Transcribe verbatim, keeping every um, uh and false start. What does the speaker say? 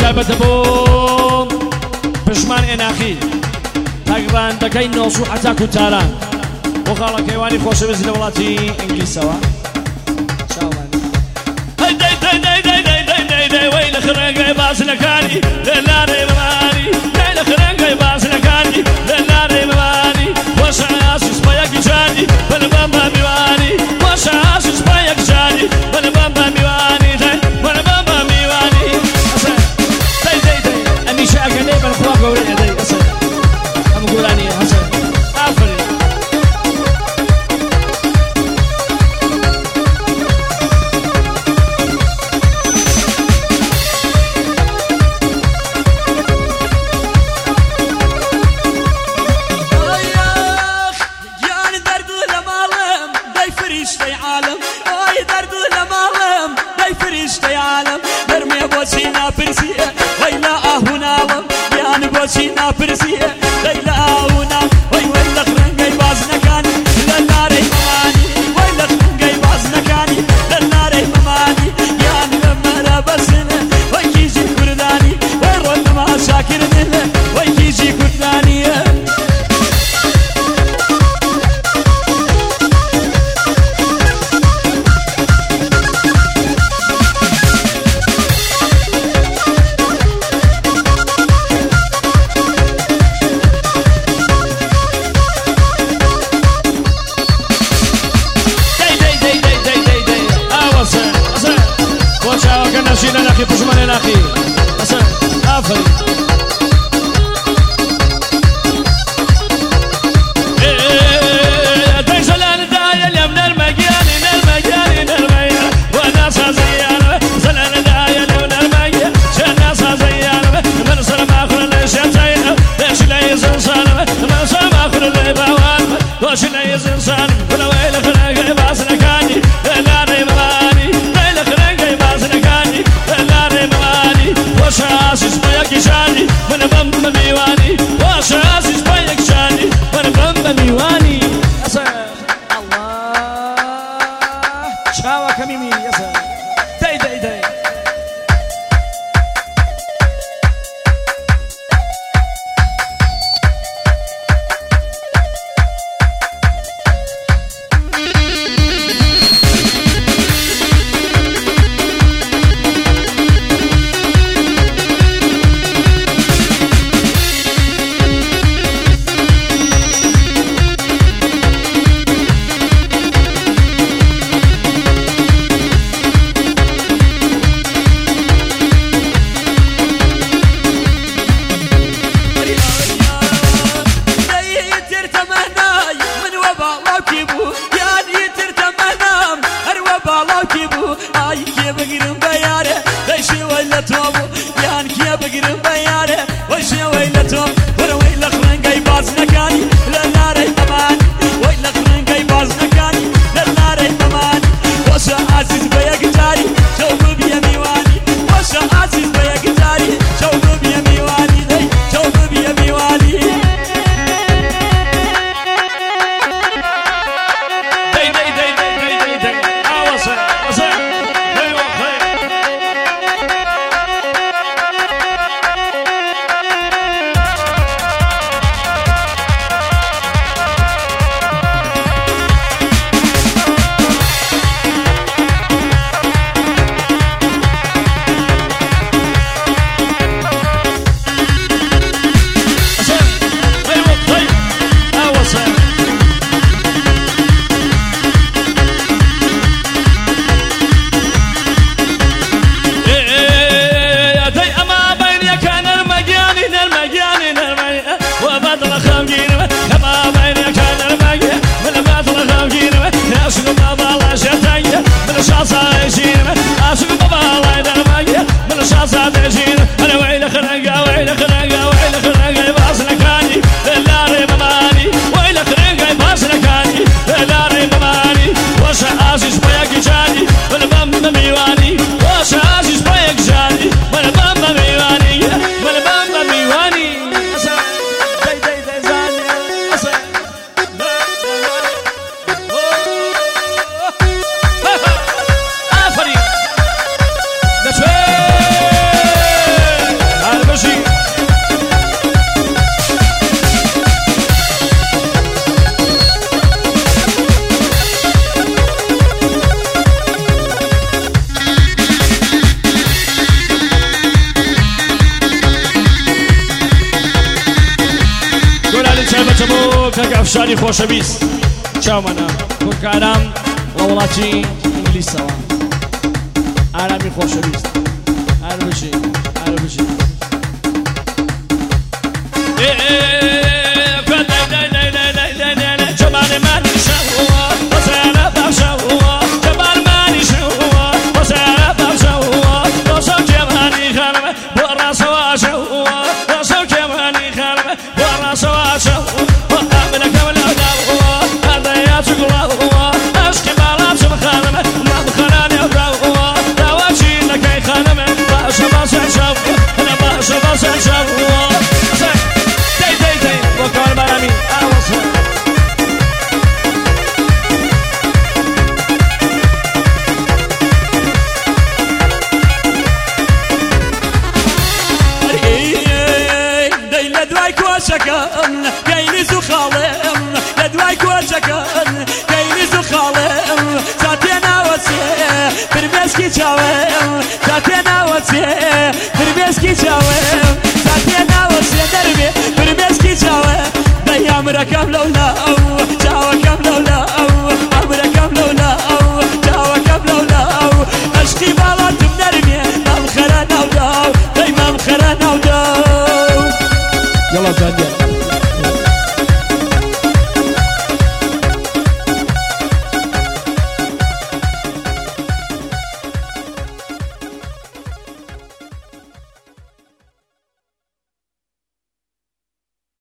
تایبەتە بۆ پژمان ئێناخی تاگڕاندەکەی نۆسو حەتا کوتاران بۆ خاڵە کەیوانی خۆشەویست لە وڵاتی ئینگلیسەوە وەی لە خڕەنگەی باسنەکانی لە لارەی مەمانی وەی لە خڕەنگەی باسنەکانی لە لارەی مەمانی وەشە ئاسی سپایەکی جانی بەلەبەم بە میوانی وەشە ئاسی سپایەکی جانی بەلەبەم بە میوانی بەلەبەم بە میوانی دەی دەی دەی ئەمیشە ئەگەنەی بەرخوا گەورەیە دەی ئەسە ئەم گۆرانیە هەسە ئافرین بوشينا برسيه ليلى هنا وي ويلا خرنجي بازنكاني للناري مماني ويلا خرنجي بازنكاني للناري مماني يعني لما لبسنا ويجي كرداني ويرد ما شاكر منه ويجي كرداني نشينا ناخي بجمال ناخي أصلا آفرين تنزلان دايا اليوم نرمجيان نرمجيان نرمجيان وناس زيان زلان دايا اليوم نرمجيان شناس زيان من سلم آخر ليشان زيان ليش ليز إنسان من سلم آخر لي بوان ليش ليز إنسان ولا ويل خلق باسنا كاني لا ريماني ويل خلق باسنا كاني وشاسس بيك جاني من بم ميواني وشاسس بيك جاني من بم ميواني يا الله شاوة كميمي يا سلام داي داي داي خەک ئەفشاری خۆشەویست چاومەنە کۆکارام لە وڵاتی ئینگلیسەوە ئارامی خۆشەویست هەر بژی هەر بژی كينز وخالم لدواي كوشكن كينز وخالم ساتينا وسيه برمسكي جاوم ساتينا وسيه برمسكي جاوم ساتينا وسيه دربي برمسكي جاوم بيام ركب لولا او جاوا كم لولا او امر كم لولا او جاوا كم لولا او اشقي بالات بنرمي ما مخرنا وداو دايما مخرنا وداو يلا زانيا